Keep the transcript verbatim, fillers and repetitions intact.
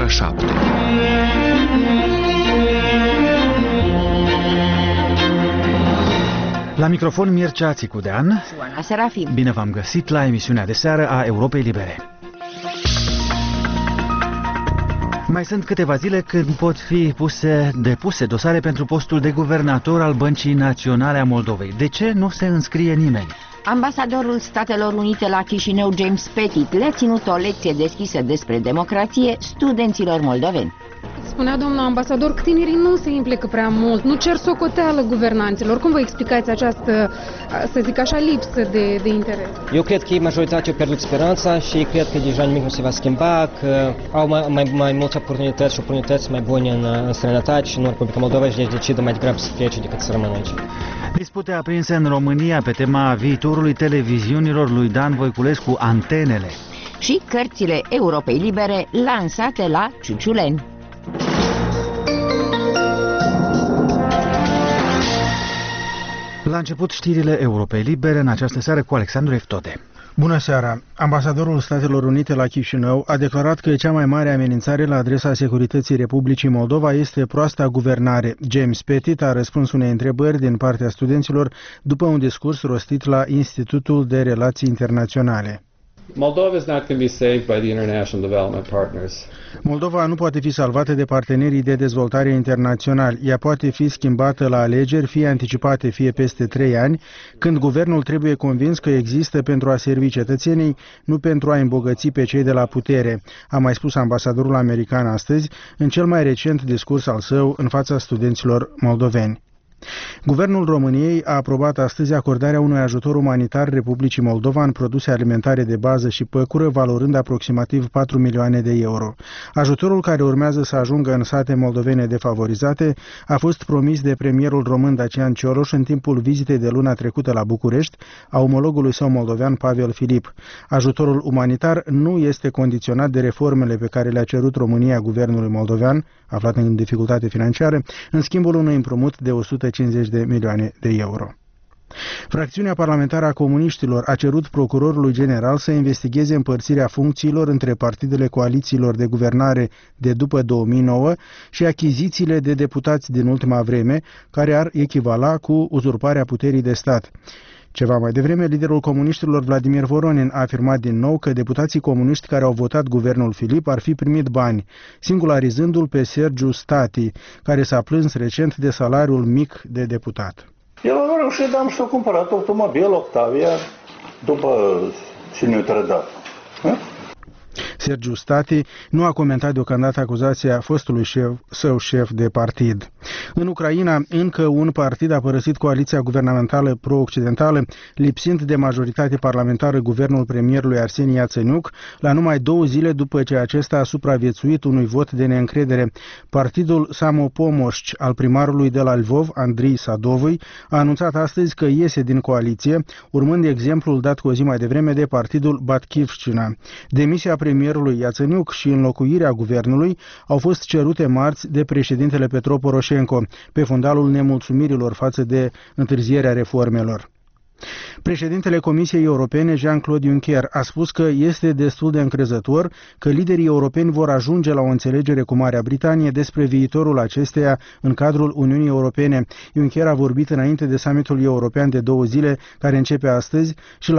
șapte. La microfon Mircea Țicudean. și Oana Serafim. Bine v-am găsit la emisiunea de seară a Europei Libere. Mai sunt câteva zile când pot fi puse, depuse dosare pentru postul de guvernator al Băncii Naționale a Moldovei. De ce nu se înscrie nimeni? Ambasadorul Statelor Unite la Chișinău, James Pettit, le-a ținut o lecție deschisă despre democrație studenților moldoveni. Spunea domnul ambasador că tinerii nu se implică prea mult, nu cer socoteală guvernanților. Cum vă explicați această, să zic așa, lipsă de, de interes? Eu cred că ei majoritatea au pierdut speranța și cred că deja nimic nu se va schimba, că au mai, mai, mai multe oportunități și oportunități mai bune în, în străinătate și în Republica Moldova și deci decidă mai degrabă să plece decât să rămână aici. Dispute aprinse în România pe tema viitorului televiziunilor lui Dan Voiculescu, Antenele. Și cărțile Europei Libere lansate la Ciuciuleni. La început știrile Europei Libere în această seară cu Alexandru Eftode. Bună seara! Ambasadorul Statelor Unite la Chișinău a declarat că cea mai mare amenințare la adresa securității Republicii Moldova este proasta guvernare. James Pettit a răspuns unei întrebări din partea studenților după un discurs rostit la Institutul de Relații Internaționale. Moldova is not going to be saved by the international development partners. Moldova nu poate fi salvată de partenerii de dezvoltare internaționali. Ea poate fi schimbată la alegeri, fie anticipate, fie peste trei ani, când guvernul trebuie convins că există pentru a servi cetățenii, nu pentru a îmbogăți pe cei de la putere, a mai spus ambasadorul american astăzi, în cel mai recent discurs al său în fața studenților moldoveni. Guvernul României a aprobat astăzi acordarea unui ajutor umanitar Republicii Moldova în produse alimentare de bază și păcură, valorând aproximativ patru milioane de euro. Ajutorul, care urmează să ajungă în sate moldovene defavorizate, a fost promis de premierul român Dacian Cioloș în timpul vizitei de luna trecută la București a omologului său moldovean Pavel Filip. Ajutorul umanitar nu este condiționat de reformele pe care le-a cerut România guvernului moldovean, aflat în dificultate financiară, în schimbul unui împrumut de o sută cincizeci de milioane de euro. Fracțiunea parlamentară a comuniștilor a cerut procurorului general să investigheze împărțirea funcțiilor între partidele coalițiilor de guvernare de după două mii nouă și achizițiile de deputați din ultima vreme, care ar echivala cu uzurparea puterii de stat. Ceva mai devreme, liderul comuniștilor Vladimir Voronin a afirmat din nou că deputații comuniști care au votat guvernul Filip ar fi primit bani, singularizându-l pe Sergiu Stati, care s-a plâns recent de salariul mic de deputat. Eu am reușit, am și-o cumpărat automobil Octavia după ce ne-a trădat. Sergiu Stati nu a comentat deocamdată acuzația fostului șef, său șef de partid. În Ucraina, încă un partid a părăsit coaliția guvernamentală pro-occidentală, lipsind de majoritate parlamentară guvernul premierului Arseni Iatsenuc, la numai două zile după ce acesta a supraviețuit unui vot de neîncredere. Partidul Samopomoșci al primarului de la Lvov, Andrei Sadovui, a anunțat astăzi că iese din coaliție, urmând exemplul dat cu o zi mai devreme de partidul Batkivshchina. Demisia premierului Iatsenuc și înlocuirea guvernului au fost cerute marți de președintele Petro Poroșenko, pe fundalul nemulțumirilor față de întârzierea reformelor. Președintele Comisiei Europene, Jean-Claude Juncker, a spus că este destul de încrezător că liderii europeni vor ajunge la o înțelegere cu Marea Britanie despre viitorul acesteia în cadrul Uniunii Europene. Juncker a vorbit înainte de summitul european de două zile, care începe astăzi, și